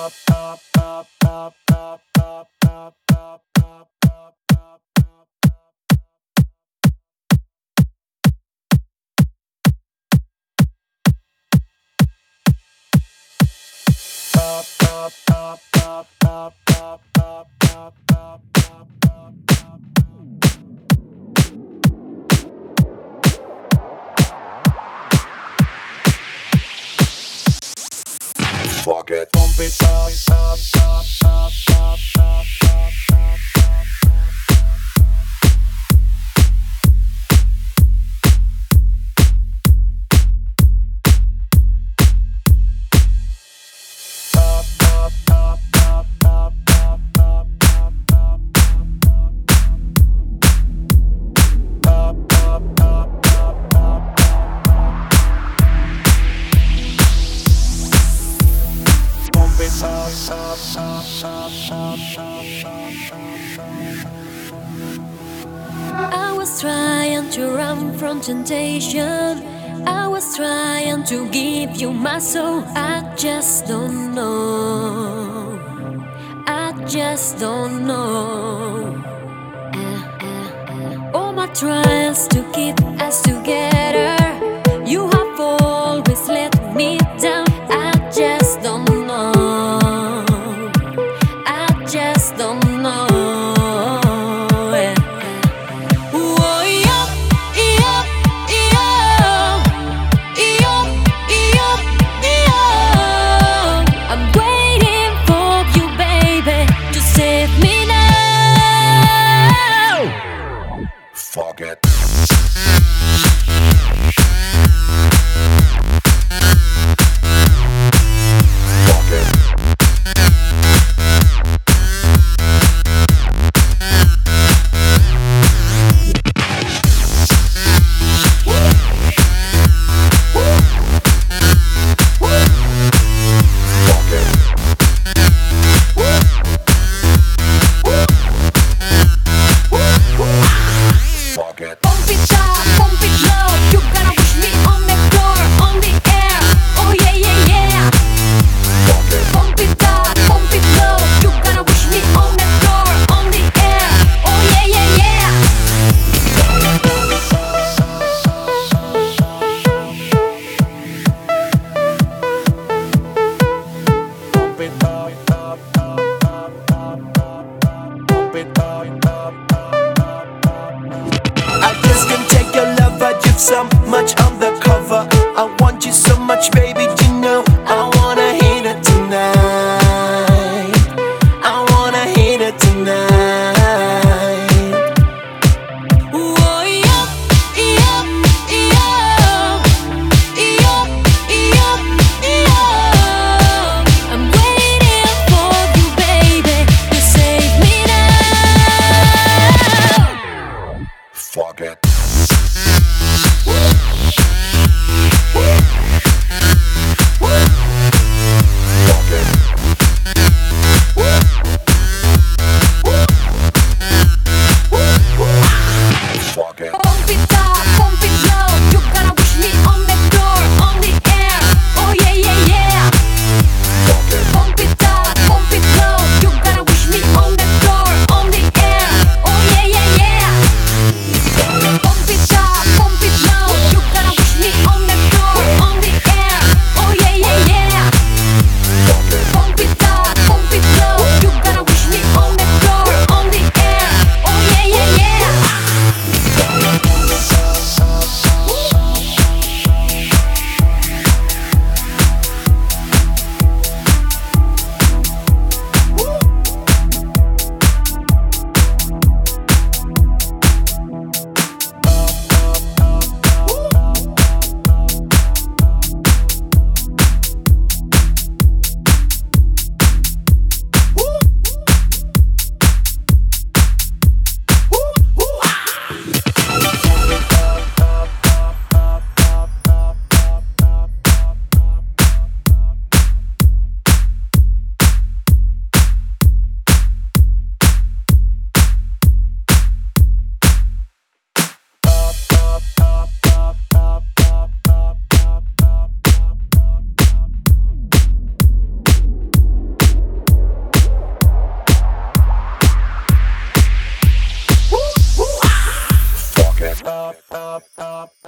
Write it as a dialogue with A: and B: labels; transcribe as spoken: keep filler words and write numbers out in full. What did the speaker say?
A: Fuck it, pump it up, up, up, up, up, up, up,
B: I was trying to run from temptation. I was trying to give you my soul. I just don't know. I just don't know. Uh, uh, uh. All my trials to keep us together, you have always let me down. I just don't know. I just don't know.
A: fuck it. Fuck it.
C: So much on the cover. I want you so much, baby. You know I wanna hit it tonight. I wanna hit it tonight.
B: Oh yeah, yeah, yeah, yeah, yeah, yeah. I'm waiting for you, baby, to save me now.
A: Fuck it. up, up.